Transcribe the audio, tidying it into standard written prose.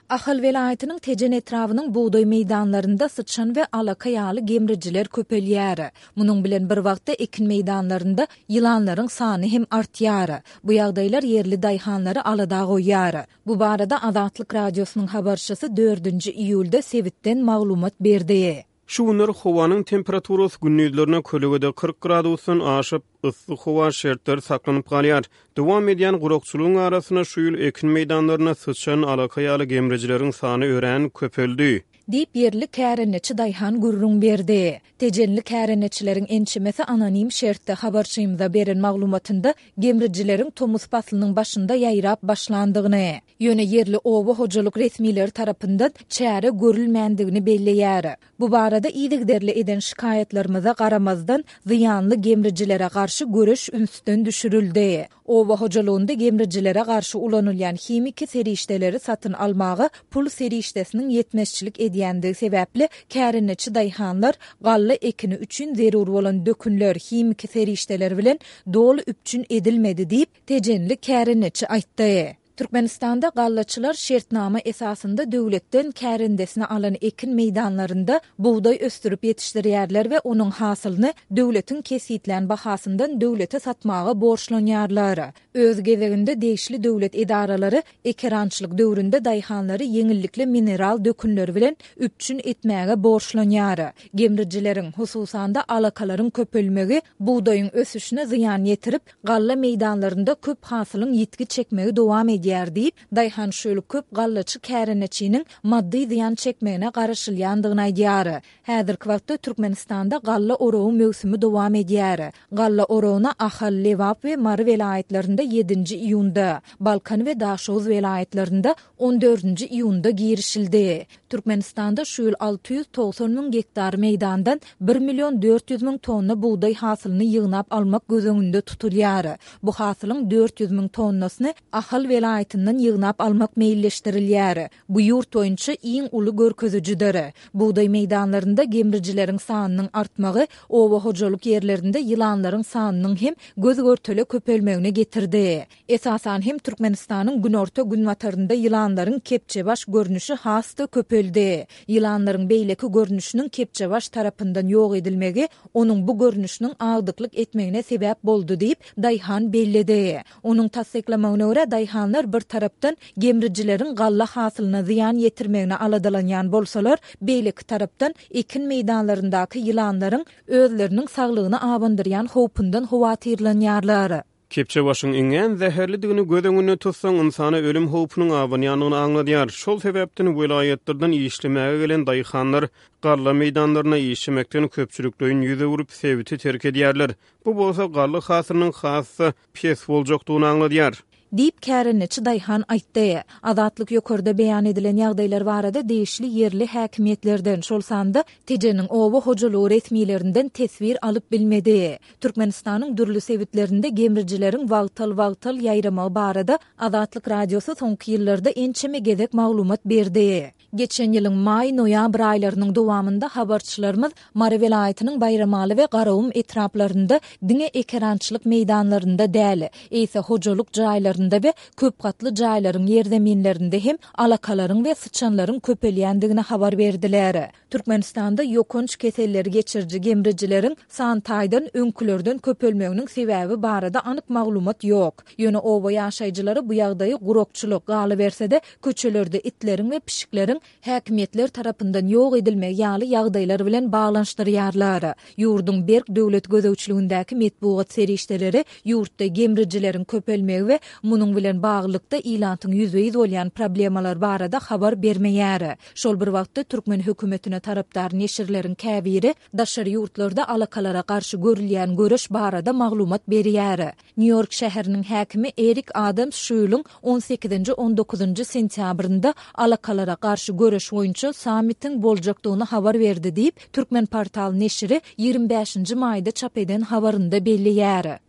Ahal velayetinin Tejen etrafının buğday meydanlarında sıçan ve alakayalı gemriciler köpelýär. Munun bilen bir wagtda ekin meydanlarında yılanların sany hem artýar. Bu ýagdaýlar yerli daýhanlary alada goýýar. Bu barada Azatlyk radiosynyň habarçysy 4-nji iýulda Sewitden maglumat berdi. Şu günler howanyň temperaturasy günnüzlerine kölegede 40 gradusdan aşyp ıssy howa şertleri saklanyp galýar. Dowam edýän gurukçylygyň arasyna şu ýyl ekin meýdanlaryna sıçan alakayaly gemrejileriň sany ören köpeldi. Dip yerli kärenetçi daýhan gurrun berdi. Tejenli kärenetçileriň ençimesi anonim şertde habarçymyza beren maglumatynda gemrejileriň Tomus faslynyň başynda ýaýrap başlandygyny, ýöne yerli owa hojalyk resmiler tarapyndan çäre görülmändigini belleýär. Bu barada iýdigderli eden şikaýetlerimize garamazdan ziyanly gemrejilere garşy görüş ünsüden düşürildi. Owa hojalygynda gemrejilere garşy ulanylýan himiki serişdeleri satyn almagy pul serişdesiniň ýetmezçilik edýändigi sebäpli kärenetçi daýhanlar galla ekini üçin zerur bolan dökünler himiki serişdeler bilen dolu üpçün edilmedi diýip tejenli kärenetçi aýtdy. Türkmenistanda gallaçylar şertnama esasında döwletden kärendesini alan ekin meýdanlarında buğday östürüp ýetişdirýärler we onuň hasylyny döwletiň kesitlen bahasyndan döwlete satmagy borçlanýarlar. Öz gezeginde değişli döwlet idaralary ekerançylyk döwründe daýhanlary yeňillikle mineral dökünleri bilen üpçün etmäge borçlanýar. Gemrejileriň hususanda alakalaryň köpelmegi buğdaýyň ösüşine ziyan ýetirip galla meýdanlarında köp hasylyň ýitgi çekmegi dowam edýär diýip daýhan şöyle köp gallaçy kärenetçiniň maddi ziyan çekmegine garaşylýandygyny aýdýar. Häzirki wagtda Türkmenistanda galla orowy mövsümi dowam edýär. Galla orowyna Ahal, Lewap we Mary velayetlerinde 7-nji iýunda, Balkan we Daşoz velayetlerinde 14-nji iýunda girişildi. Türkmenistanda şu ýyl 690 000 hektar meýdandan 1.400.000 tonna buğday hasylyny ýygnap almak gözüňünde tutulýar. Bu hasylyň 400.000 tonnasyny Ahal velayetinden ýygnap almak meýilleşdirilýär. Bu ýurt boýunça iň uly görkezüjidir. Buğday meýdanlarynda gemrejileriň sanynyň artmagy owa hojalyk ýerlerinde ýylanlaryň sanynyň hem göz görtele köpelmegine getirdi. Esasan hem Türkmenistanyň günorta günwatarynda ýylanlaryň kepçebaş görnüşi hasda köpeldi. Ýylanlaryň beýleki görnüşiniň kepçebaş tarapyndan ýok edilmegi onuň bu görnüşiniň agdyklyk etmegine sebäp boldy diýip daýhan belledi. Onuň tasdiklamagyna görä daýhanlar bir tarapdan gemrejileriň galla hasylyna ziyan ýetirmegine aladalanýan bolsalar, beýleki tarapdan ekin meýdanlaryndaky ýylanlaryň özleriniň saglygyny abandyrýan howpyndan howatyrlanýarlar. Kepçe başyň iňen zäherlidigini göz tutsaň insana ölüm howpunyň abanýanyny aňladýar. Şol sebäpden welaýetlerden işlemege gelen daýhanlar galla meýdanlaryna işlemekden köpçüliklerin ýüze urup Sewiti terk edýärler. Bu bolsa galla hasylynyň hasy pes boljakdygyny aňladýar. Dip kärenetçi daýhan aýtdy. Azatlyk ýokarda beýan edilen ýagdaýlar barada değişli yerli häkimetlerden şolsanda Tejeniň owa hojalygy resmiýetlerinden tesbir alyp bilmedi. Türkmenistanyň dürli sewitlerinde gemrejileriň wagtal ýaýrama barada Azatlyk radiosy soňky ýyllarda ençeme gezek maglumat berdi. Geçen ýylyň may-noýabr aýlarynyň dowamında habarçylarymyz Mary velayetiniň Bayramaly we Garawum etraplarynda diňe ekerançylyk meýdanlarynda däl, ýa-da hojalyk jaýlarynda we köp gatly jaýlaryň ýerzeminlerinde hem alakalaryň we sıçanlaryň köpelýändigini habar berdiler. Türkmenistanda ýokunç keselleri geçirji gemrejileriň san taýdan öňkülerden köpelmeginiň sebäbi barada anyk maglumat ýok. Ýöne owa ýaşaýjylary bu ýagdaýy gurukçylyk galy bersede köçelerde itleriň we pişikleriň häkimetler tarapyndan ýok edilmegi ýaly ýagdaýlar bilen baglanşdyrýarlar. Ýurdun berk döwlet gözegçiligindäki medpuat serişdeleri ýurtda gemrejileriň köpelmegi we munyň bilen baglykda ilantyň ýüzüýiz bolýan problemalar barada habar bermeýär. Şol bir wagtda Türkmen hökümetine tarapdar neşirleriň käbiri daşary ýurtlarda alakalara garşy görülýän görüş barada maglumat berýär. New York şäheriniň häkimi Eric Adams şu ýylyň 18-19 sentýabrynda alakalara garşy görüş boýunça sammitin boljakdygyny habar berdi diýip Türkmen portal neşiri 25-nji maýda çap eden habarynda belleýär.